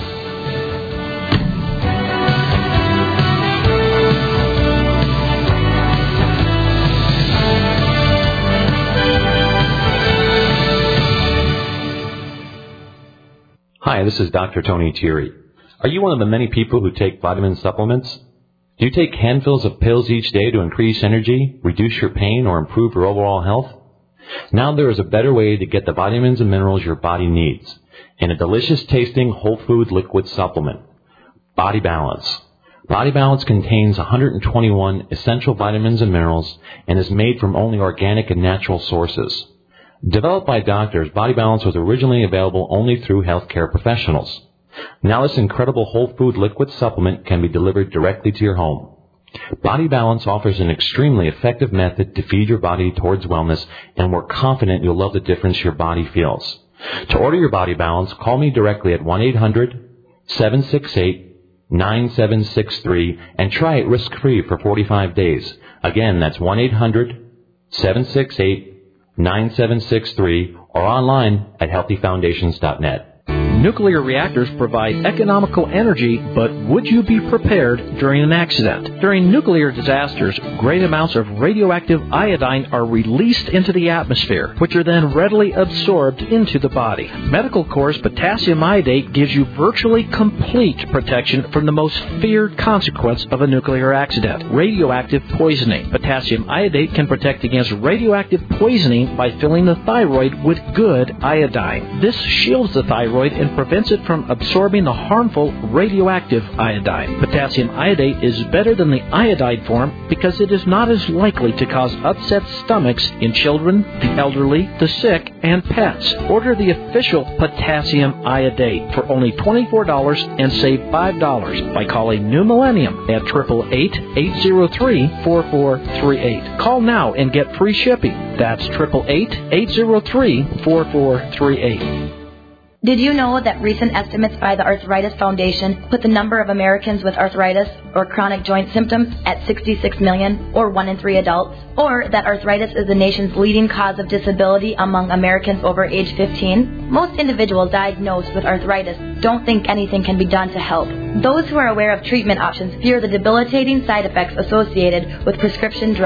Hi, this is Doctor Tony Thierry. Are you one of the many people who take vitamin supplements? Do you take handfuls of pills each day to increase energy, reduce your pain, or improve your overall health? Now there is a better way to get the vitamins and minerals your body needs in a delicious-tasting whole food liquid supplement, Body Balance. Body Balance contains one hundred twenty-one essential vitamins and minerals and is made from only organic and natural sources. Developed by doctors, Body Balance was originally available only through healthcare professionals. Now this incredible whole food liquid supplement can be delivered directly to your home. Body Balance offers an extremely effective method to feed your body towards wellness, and we're confident you'll love the difference your body feels. To order your Body Balance, call me directly at one eight hundred seven six eight nine seven six three and try it risk-free for forty-five days. Again, that's one eight hundred seven six eight nine seven six three or online at healthy foundations dot net. Nuclear reactors provide economical energy, but would you be prepared during an accident? During nuclear disasters, great amounts of radioactive iodine are released into the atmosphere, which are then readily absorbed into the body. Medical Corps' potassium iodate gives you virtually complete protection from the most feared consequence of a nuclear accident, radioactive poisoning. Potassium iodate can protect against radioactive poisoning by filling the thyroid with good iodine. This shields the thyroid and prevents it from absorbing the harmful radioactive iodine. Potassium iodate is better than the iodide form because it is not as likely to cause upset stomachs in children, the elderly, the sick, and pets. Order the official potassium iodate for only twenty-four dollars and save five dollars by calling New Millennium at eight eight eight, eight zero three, four four three eight. Call now and get free shipping. That's eight eight eight, eight zero three, four four three eight. Did you know that recent estimates by the Arthritis Foundation put the number of Americans with arthritis or chronic joint symptoms at sixty-six million, or one in three adults? Or that arthritis is the nation's leading cause of disability among Americans over age fifteen? Most individuals diagnosed with arthritis don't think anything can be done to help. Those who are aware of treatment options fear the debilitating side effects associated with prescription drugs.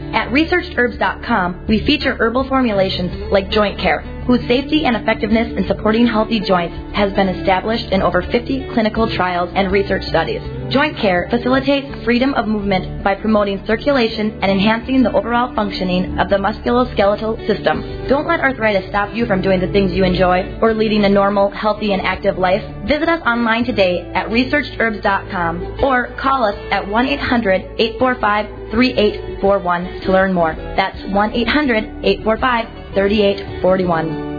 At researched herbs dot com, we feature herbal formulations like Joint Care, whose safety and effectiveness in supporting healthy joints has been established in over fifty clinical trials and research studies. Joint Care facilitates freedom of movement by promoting circulation and enhancing the overall functioning of the musculoskeletal system. Don't let arthritis stop you from doing the things you enjoy or leading a normal, healthy, and active life. Visit us online today at researched herbs dot com or call us at one eight hundred, eight four five, three eight four one to learn more. That's one eight hundred, eight four five, three eight four one.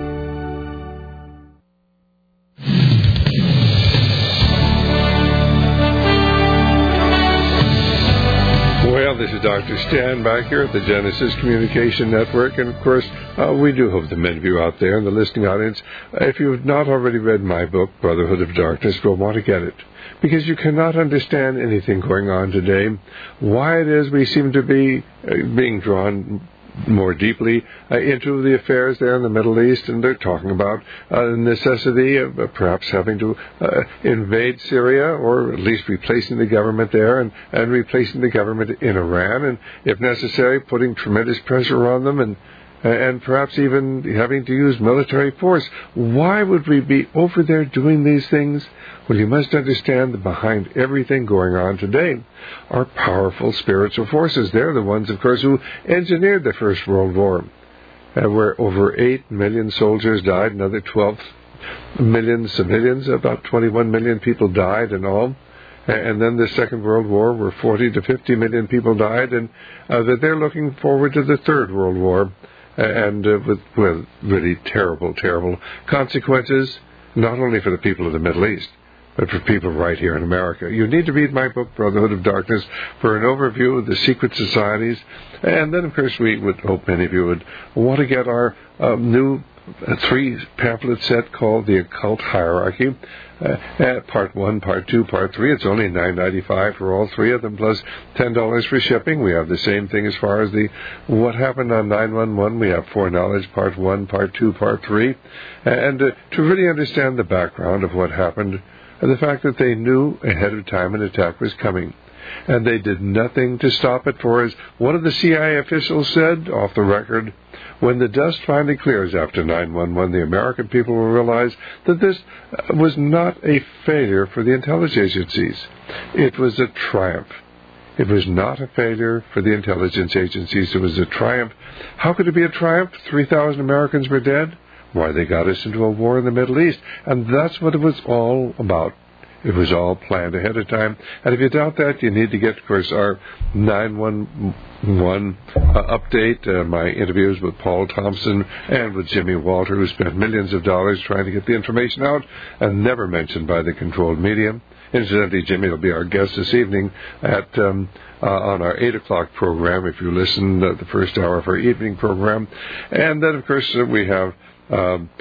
Well, this is Doctor Stan back here at the Genesis Communication Network, and of course, uh, we do hope that many of you out there in the listening audience, uh, if you have not already read my book, Brotherhood of Darkness, will want to get it. Because you cannot understand anything going on today, why it is we seem to be uh, being drawn more deeply uh, into the affairs there in the Middle East, and they're talking about uh, the necessity of uh, perhaps having to uh, invade Syria, or at least replacing the government there, and, and replacing the government in Iran, and if necessary, putting tremendous pressure on them, and and perhaps even having to use military force. Why would we be over there doing these things? Well, you must understand that behind everything going on today are powerful spiritual forces. They're the ones, of course, who engineered the First World War, uh, where over eight million soldiers died, another twelve million civilians, about twenty-one million people died in all. And then the Second World War, where forty to fifty million people died, and uh, that they're looking forward to the Third World War, and uh, with, with really terrible, terrible consequences, not only for the people of the Middle East, but for people right here in America. You need to read my book, Brotherhood of Darkness, for an overview of the secret societies. And then, of course, we would hope many of you would want to get our uh, new uh, three-pamphlet set called The Occult Hierarchy. Uh, part one, part two, part three. It's only nine ninety-five for all three of them, plus ten dollars for shipping. We have the same thing as far as the What Happened on nine one one. We have Foreknowledge, part one, part two, part three. And uh, to really understand the background of what happened, and the fact that they knew ahead of time an attack was coming, and they did nothing to stop it. For, as one of the C I A officials said off the record, when the dust finally clears after nine one one, the American people will realize that this was not a failure for the intelligence agencies. It was a triumph. It was not a failure for the intelligence agencies. It was a triumph. How could it be a triumph? three thousand Americans were dead. Why, they got us into a war in the Middle East. And that's what it was all about. It was all planned ahead of time. And if you doubt that, you need to get, of course, our nine one one uh, update, uh, my interviews with Paul Thompson and with Jimmy Walter, who spent millions of dollars trying to get the information out and never mentioned by the controlled media. Incidentally, Jimmy will be our guest this evening at um, uh, on our eight o'clock program, if you listen, uh, the first hour of our evening program. And then, of course, uh, we have Um,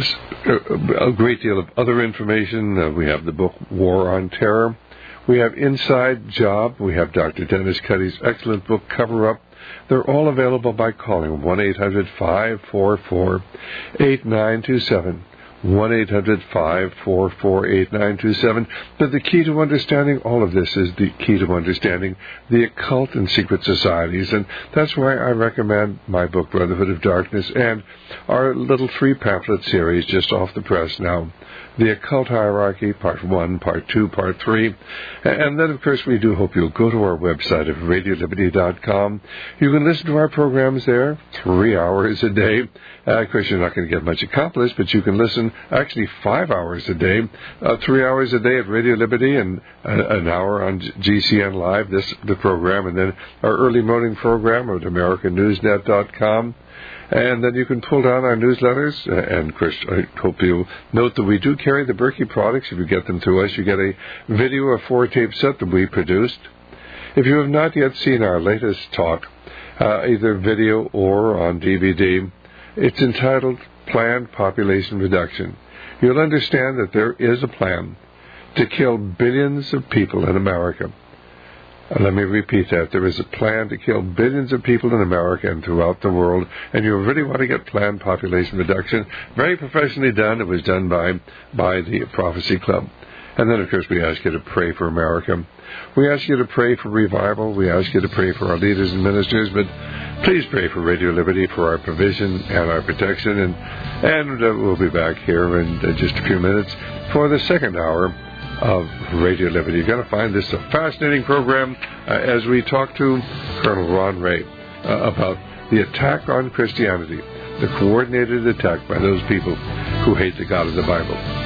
a great deal of other information. Uh, we have the book War on Terror. We have Inside Job. We have Doctor Dennis Cuddy's excellent book Cover Up. They're all available by calling one eight hundred, five four four, eight nine two seven. one eight hundred, five four four, eight nine two seven. But the key to understanding all of this is the key to understanding the occult and secret societies. And that's why I recommend my book, Brotherhood of Darkness, and our little three-pamphlet series just off the press now. The Occult Hierarchy, Part one, Part two, Part three. And then, of course, we do hope you'll go to our website at radio liberty dot com. You can listen to our programs there three hours a day. Uh, of course, you're not going to get much accomplished, but you can listen actually five hours a day, uh, three hours a day at Radio Liberty, and uh, an hour on G C N Live, this the program, and then our early morning program at american news net dot com. And then you can pull down our newsletters. Uh, and, of course, I hope you'll note that we do carry the Berkey products. If you get them through us, you get a video or four-tape set that we produced. If you have not yet seen our latest talk, uh, either video or on D V D, it's entitled Planned Population Reduction. You'll understand that there is a plan to kill billions of people in America. Let me repeat that. There is a plan to kill billions of people in America and throughout the world, and you really want to get planned population reduction. Very professionally done. It was done by by the Prophecy Club. And then, of course, we ask you to pray for America. We ask you to pray for revival. We ask you to pray for our leaders and ministers. But please pray for Radio Liberty, for our provision and our protection. And, and uh, we'll be back here in uh, just a few minutes for the second hour of Radio Liberty. You're going to find this a fascinating program uh, as we talk to Colonel Ron Ray uh, about the attack on Christianity, the coordinated attack by those people who hate the God of the Bible.